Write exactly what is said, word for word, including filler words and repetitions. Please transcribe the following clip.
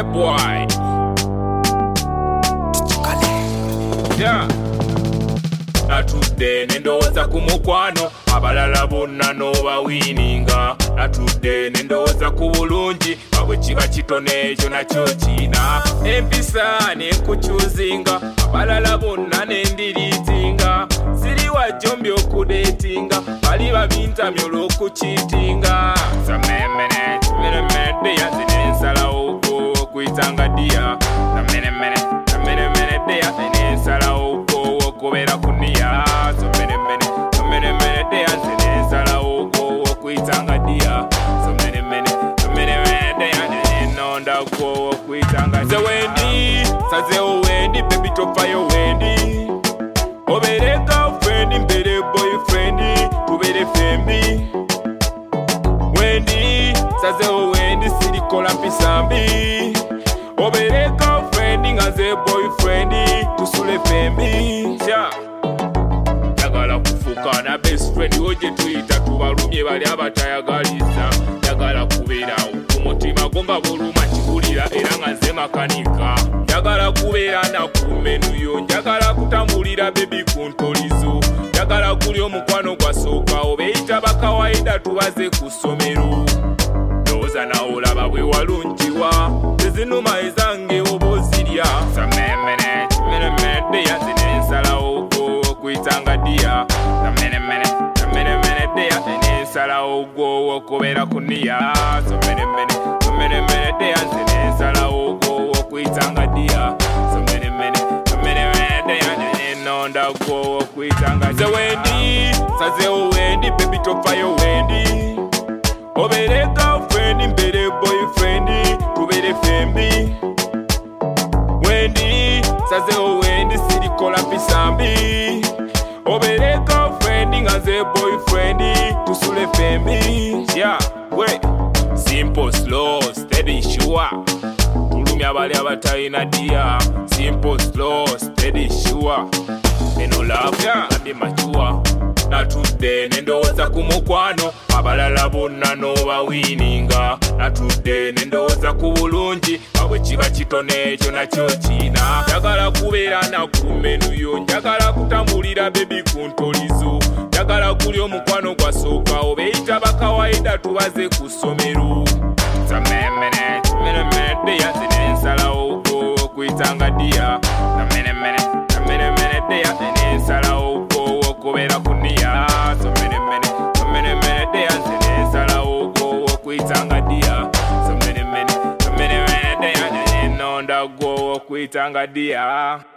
boy. Yeah. Natudde nendowooza ku mukwano abalala bonna n'obawiininga. Natudde nendowooza ku bulungi bwe kiba kitone ekyo nakyo kiina. Empisa nenkukyuzinga abalala bonna nendiriitinga. Siri wajjo mbyokudeetinga bali babintamya olw'okukiitinga. Samemene kimenemedde yanze nensalawo okuyitanga dia. Samenemene samenemene yanze nensalawo okubeera ku niya. Somenemene somenemene yanze nensalawo okuyitanga dia. Somenemene somenemene yanze nenondako okuyitanga. Nze wendi sazewo wendi baby tofayo wendi. Obere girlfriend mbere boyfriend tubere fembi. Wendi sazewo wendi sirikola mpisambi. Obere girlfriend ngaze boyfriend tusule fembi. Yeah. Yagala kufuka na best friend oje tuyita tubalumye bali abatayagaliza. Yagala kubeerawo kumutima gonga buluma kibulira era nga nze makanika. Yagala kubeera na kumenuyo njagala kutambulira baby kuntolizo. Yagala kuli omukwano gwasooka obeeyita bakawaida tubaze ku ssomero. Ndowooza nawe olaba bwe walungiwa tezinuma ezange oba ozirya. Samenemene kimenemedde yanze nensalawo okuyitanga dia. Samenemene samenemene yanze nensalawo gwo okubeera ku niya. Somenemene somenemene yanze nensalawo okuyitanga dia. Somenemene somenemene yanze nenonda gwo okuyitanga. Nze wendi sazewo wendi baby tofayo wendi. Obere girlfriend mbere boyfriend tubere fembi. Wendi sazewo wendi sirikola mpisambi. Obere girlfriend ngaze boyfriend tusule fembi. Yeah, we simple slow steady sure. Tulumya bali abatayina dia. Simple slow steady sure. Eno love ya andi machua. Natudde nendowooza ku mukwano abalala bonna n'obawiininga. Natudde nendowooza ku bulungi bwe kiba kitone ekyo nakyo kiina. Njagala kubeera na kumenuyo njagala kutambulira baby kuntolizo. Njagala kuli omukwano gwasooka obeeyita bakawaida tubaze ku ssomero. Samemene kimenemedde yanze nensalawo okuyitanga dia. Samenemene samenemene yanze nensalawo okubeera ku niya. Somenemene somenemene yanze nensalawo okuyitanga dia. Somenemene somenemene yanze nenonda gwo okuyitanga dia.